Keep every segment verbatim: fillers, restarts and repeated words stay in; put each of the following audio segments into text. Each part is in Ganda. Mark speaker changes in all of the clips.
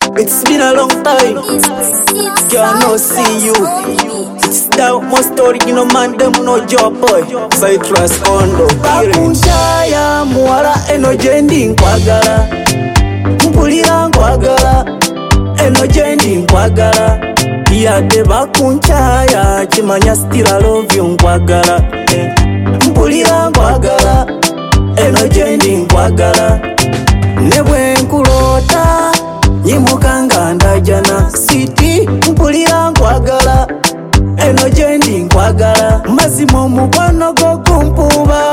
Speaker 1: It's been a long time, can't see you. It's that most original man, them no job boy. Citrus Kondo, Bakunchaya, Muara, Enojendi, Nkwagala. Mpulira Nkwagala, Enojendi, Nkwagala. Yade Bakunchaya, Chimanya still I love you, Nkwagala. Mpulira Nkwagala, Enojendi, Nkwagala. Nebwe nkulota nyimukanga ndajana siti mpulira nkwagala enojendi nkwagala mazimo mukwano go kumpuba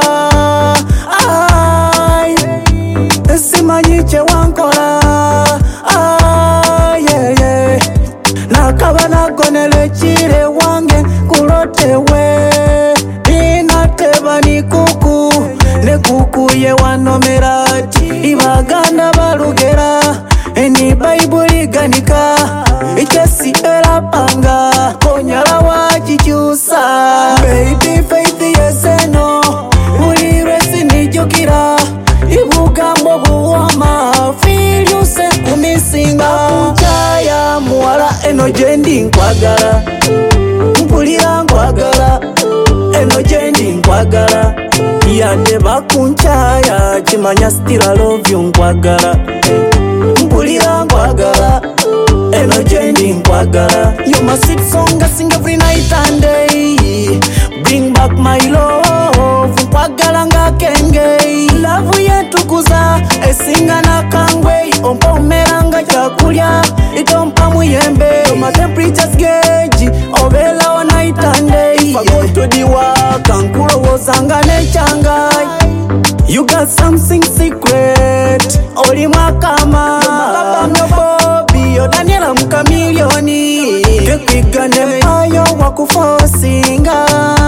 Speaker 1: ay simanyi kye wankola ay yeah, yeah. Nakaba nagonele kire wange kulotewe inateba ni kuku ne kuku ye wanomerati ibaganda balugera eni Bible ganika ichesi era panga konyala wachichusa baby faith yeseno uli resi nijukira ibugambo buwama feel you se kumisinga Bakunchaya muwala enojendi nkwagala mpulira nkwagala enojendi nkwagala yande Bakunchaya chimanya still I love you nkwagala mpulira nkwagala enojendi nkwagala. You my sweet song I sing every night and day. Bring back my love nkwagala nga kenge. Love yetu kuza esinga na kangwe. Ompa umeranga chakulya itompa muyembe. My temperature's gauge ovela all night and day. If I go to the work ankuro wozanga nechangai. You got something secret oli mwakama Bobi yo Daniela mkamilioni Kekigane ayo wakufosinga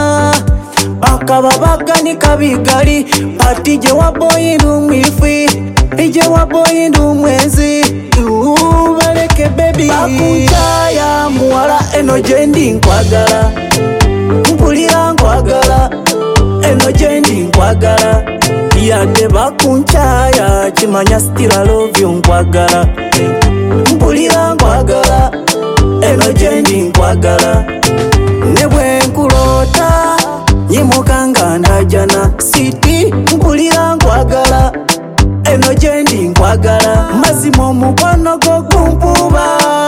Speaker 1: Bakaba bagani kabigali Pati je waboyindu mwifi Ije waboyindu mwezi Uweleke baby Bakunchaya muwala enojendi nkwagala mpulira nkwagala enojendi nkwagala yade Bakunchaya chimanya still I love you nkwagala mpulira nkwagala enojendi nkwagala nebwe nkulota nyimukanga ndajana siti mpulira nkwagala enojendi nkwagala mazimo mukwano go kumpuba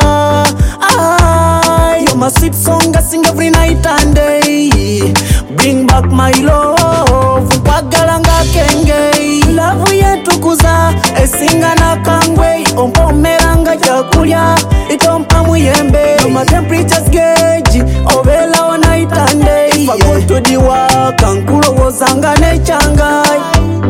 Speaker 1: ay you my sweet song I sing every night and day. Bring back my love nkwagala nga kenge. Love yetu kuza esinga na kangwe. Ompa umeranga chakulya itompa muyembe. My temperature's gauge ovela all night and day. If I go to the work ankulo wozanga nechangai.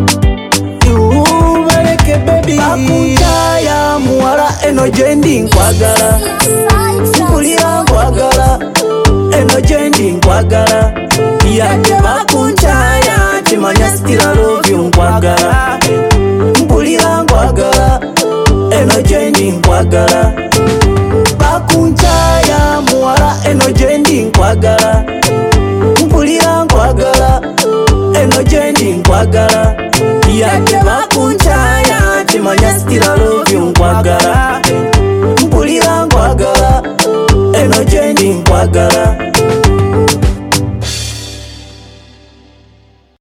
Speaker 1: Uweleke baby Bakunchaya muwala enojendi nkwagala mpulira nkwagala enojendi nkwagala yade Bakunchaya chimanya still I love you nkwagala mpulira nkwagala enojendi nkwagala Bakunchaya muwala enojendi nkwagala mpulira nkwagala enojendi nkwagala yade Bakunchaya chimanya still I love you nkwagala mpulira nkwagala enojendi nkwagala.